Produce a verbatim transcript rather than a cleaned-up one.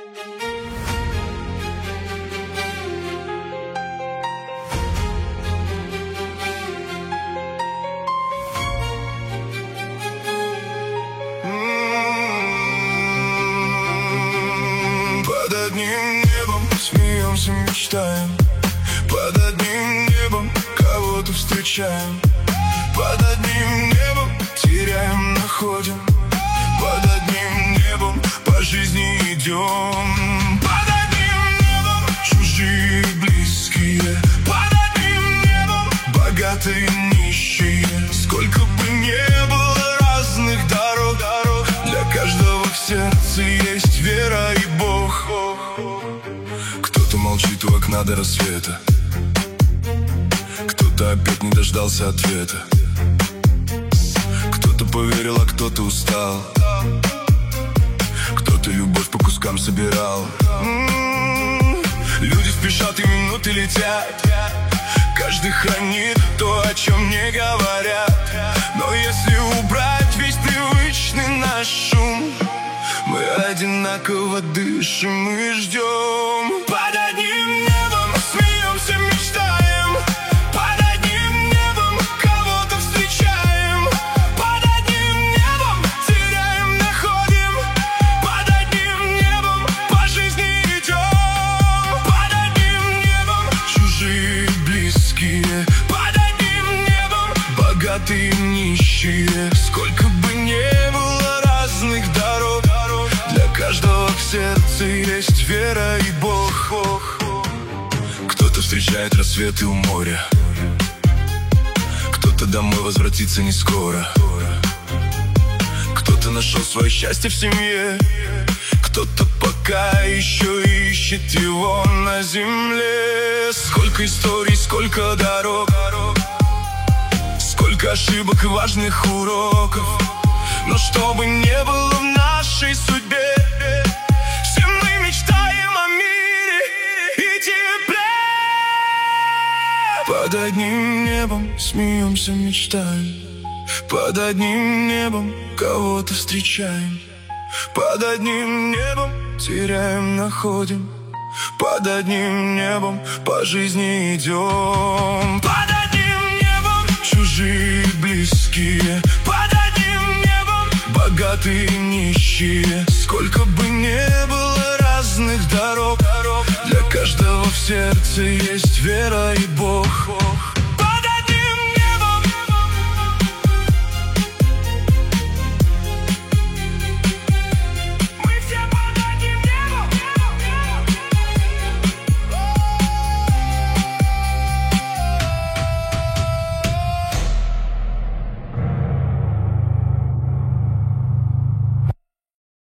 Под одним небом смеемся, мечтаем. Под одним небом кого-то встречаем. Под одним небом теряем, находим. Под одним небом по жизни идем. Под одним небом чужие, близкие. Под одним небом богатые, нищие. Сколько бы ни было разных дорог, дорог, для каждого в сердце есть вера и Бог. Кто-то молчит у окна до рассвета, кто-то опять не дождался ответа. Кто-то поверил, а кто-то устал. Кто-то любовь по кускам собирал. М-м-м. Люди спешат, и минуты летят. Каждый хранит то, о чем не говорят. Но если убрать весь привычный наш шум, мы одинаково дышим и ждем. Под одним небом смеемся, мечтаем. Под одним небом кого-то встречаем. Под одним небом теряем, находим. Под одним небом по жизни идем. Под одним небом чужие, близкие. Под одним небом богатые, нищие. Сколько бы ни было разных дорог, для каждого в сердце есть вера и Бог. Кто-то встречает рассветы у моря, кто-то домой возвратится не скоро. Кто-то нашел свое счастье в семье, кто-то пока еще ищет его на земле. Сколько историй, сколько дорог, сколько ошибок и важных уроков. Но что бы ни было в нашей судьбе, все мы мечтаем о мире и тепле. Под одним небом смеемся, мечтаем. Под одним небом кого-то встречаем. Под одним небом теряем, находим. Под одним небом по жизни идем. Под одним небом чужие, близкие. Под одним небом богатые, нищие. Сколько бы ни было разных дорог, для каждого в сердце есть вера и Бог.